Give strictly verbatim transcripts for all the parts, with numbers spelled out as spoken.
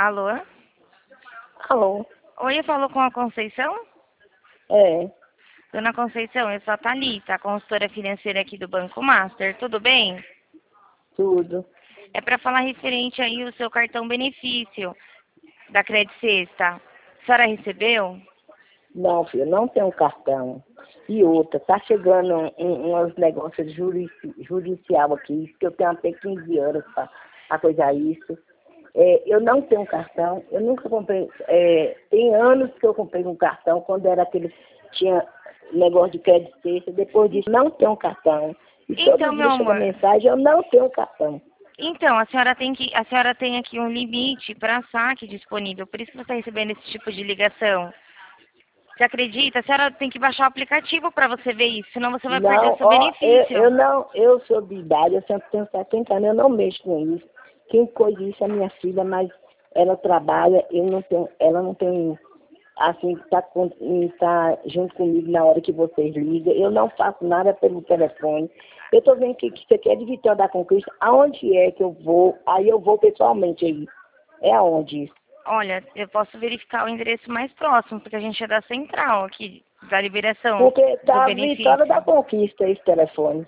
Alô? Alô? Oi, eu falo com a Conceição? É, Dona Conceição, eu sou a Thalita, a consultora financeira aqui do Banco Master. Tudo bem? tudo. É para falar referente aí o seu cartão benefício da Credit Sexta. A senhora recebeu? Não, filho, não tem um cartão. E outra, tá chegando um, um, uns negócios judici judicial aqui, que eu tenho até quinze horas para coisar isso. É, eu não tenho um cartão, eu nunca comprei, é, tem anos que eu comprei um cartão, quando era aquele, tinha negócio de crédito sexta, depois disso não tenho um cartão. E todo Então, meu dia chega amor, mensagem, eu não tenho um cartão. então, a senhora tem que, a senhora tem aqui um limite para saque disponível, por isso que você está recebendo esse tipo de ligação. Você acredita? A senhora tem que baixar o aplicativo para você ver isso, senão você vai perder o Não, seu ó, eu, benefício. eu não, eu sou de idade, eu sempre tenho setenta anos, eu não mexo com isso. Quem coisa isso é minha filha, mas ela trabalha, eu não tenho, ela não tem, assim, tá, com- tá junto comigo na hora que vocês ligam. Eu não faço nada pelo telefone. Eu tô vendo que, que você quer de Vitória da Conquista, aonde é que eu vou? Aí eu vou pessoalmente aí. É aonde isso? Olha, eu posso verificar o endereço mais próximo, porque a gente é da central aqui, da liberação Porque do tá Vitória da benefício. Conquista esse telefone.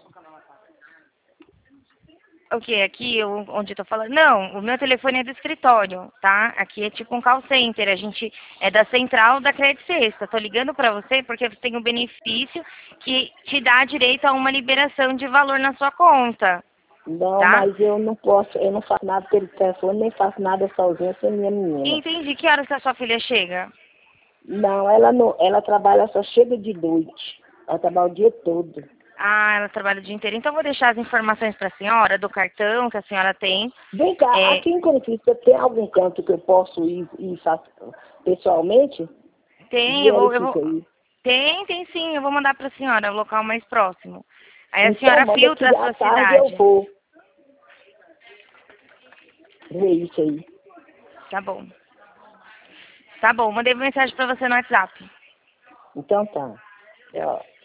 O que? Aqui o- onde eu tô falando? Não, o meu telefone é do escritório, tá? Aqui é tipo um call center. A gente é da central da Credit Sexta. Tô ligando pra você porque você tem um benefício que te dá direito a uma liberação de valor na sua conta, Não, tá? mas eu não posso, eu não faço nada pelo telefone, nem faço nada sozinha sem minha menina. Entendi. Que horas que a sua filha chega? Não, ela não, ela trabalha, só chega de noite. Ela trabalha o dia todo. Ah, ela trabalha o dia inteiro. Então eu vou deixar as informações pra senhora do cartão que a senhora tem. Vem cá, É, aqui em Conquista tem algum canto que eu posso ir e faço pessoalmente? tem, eu vou, eu vou. Verifica aí. Tem, tem sim. Eu vou mandar pra senhora o local mais próximo. Aí a Então senhora manda filtra que a à sua tarde eu cidade. vou ver isso aí. Tá bom. Tá bom, mandei mensagem pra você no WhatsApp. Então tá. Tchau.